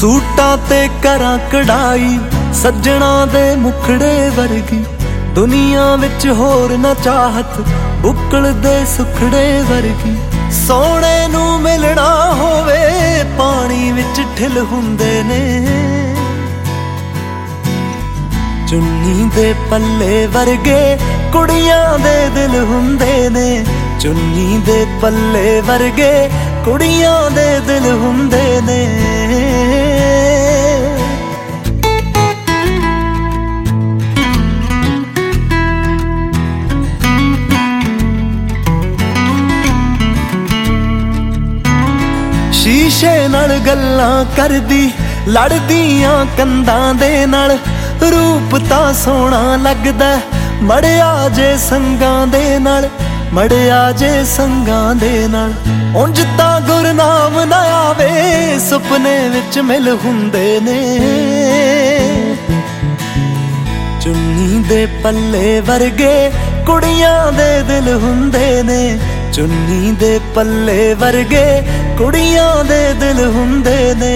सूटां ते करां कढ़ाई सज्जणा दे मुखड़े वर्गी दुनिया विच होर ना चाहत बुक्कल दे सुखड़े वर्गी सोहणे नूं मिलना होवे पानी विच ठिल हुंदे ने चुन्नी दे पल्ले वर्गे कुड़ियां दे दिल हुंदे ने चुन्नी दे पल्ले वर्गे कुड़ियां दे दिल हुंदे ने शीशे नाल गल्लां करदी लड़दियां कंधां दे नाल रूप तां सोहना लगदा मड़िया जे संगां दे नाल मड़िया जे संगां दे नाल उंज तां गुरनाम ना आवे सुपने विच मिल हुंदे ने चुन्नी दे पल्ले वर्गे कुड़ियां दे दिल हुंदे ने चुन्नी दे पल्ले वर्गे कुड़ियां दे दिल हुंदे ने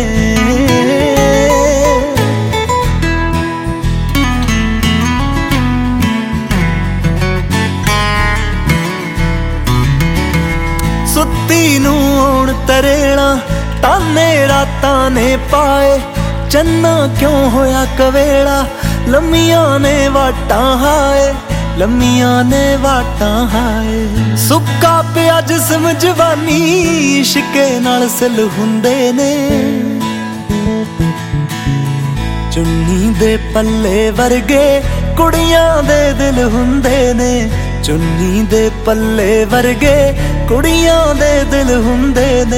सुत्ती नूं आउण तरेड़ा ताने रातां ने पाए चन्ना क्यों होया कवेड़ा लम्मियां ने वाटां हाए लम्मियां ने वाटां हाए सुक्का पिया जिस्म जवानी इश्के नाल सिल हुंदे ने चुन्नी दे पल्ले वर्गे कुड़ियां दे दिल हुंदे ने चुन्नी दे पल्ले वर्गे कुड़ियां दे दिल हुंदे ने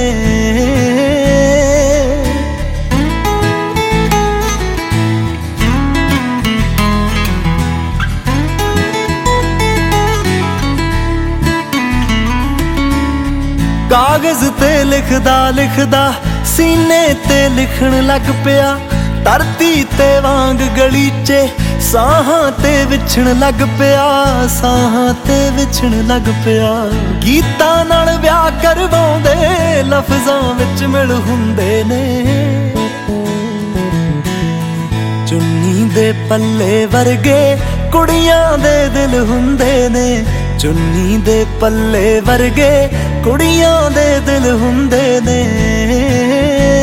कागज ते लिखदा लिखदा सीने ते लिखण लग पिया धरती ते वांग गलीचे साहां ते विछण लग पिया साहां ते विछण लग पिया गीतां नाल विआह करवाउंदे लफ्ज़ां विच मिल हुंदे ने चुन्नी दे पल्ले वर्गे कुड़ियां दे दिल हुंदे ने चुन्नी दे पल्ले वर्गे कुड़ियां दे दिल हुंदे ने